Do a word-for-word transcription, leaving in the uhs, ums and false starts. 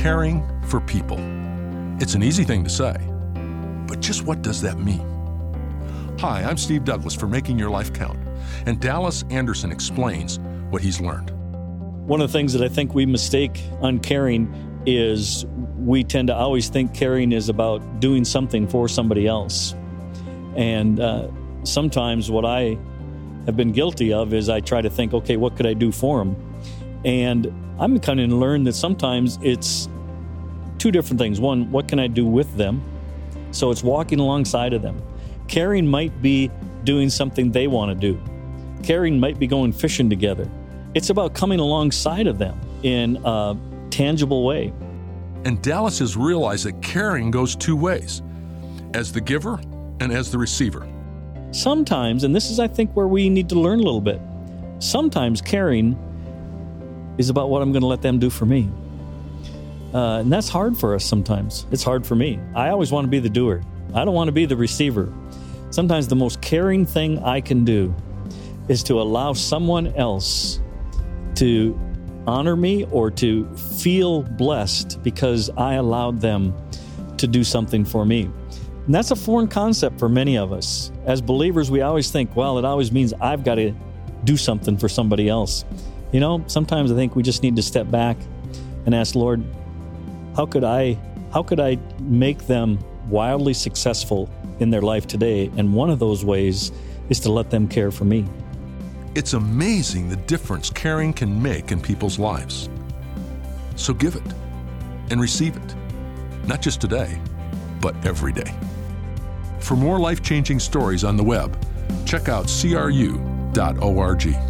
caring for people. It's an easy thing to say, but just what does that mean? Hi, I'm Steve Douglas for Making Your Life Count, and Dallas Anderson explains what he's learned. One of the things that I think we mistake on caring is we tend to always think caring is about doing something for somebody else. And uh, sometimes what I have been guilty of is I try to think, okay, what could I do for them? And I'm kind of learned that sometimes it's two different things. One, what can I do with them? So it's walking alongside of them. Caring might be doing something they want to do. Caring might be going fishing together. It's about coming alongside of them in a tangible way. And Dallas has realized that caring goes two ways, as the giver and as the receiver. Sometimes, and this is, I think, where we need to learn a little bit, sometimes caring is about what I'm going to let them do for me. Uh, and that's hard for us sometimes. It's hard for me. I always want to be the doer. I don't want to be the receiver. Sometimes the most caring thing I can do is to allow someone else to honor me or to feel blessed because I allowed them to do something for me. And that's a foreign concept for many of us. As believers, we always think, well, it always means I've got to do something for somebody else. You know, sometimes I think we just need to step back and ask, Lord, how could I, how could I make them wildly successful in their life today? And one of those ways is to let them care for me. It's amazing the difference caring can make in people's lives. So give it and receive it, not just today, but every day. For more life-changing stories on the web, check out C R U dot org.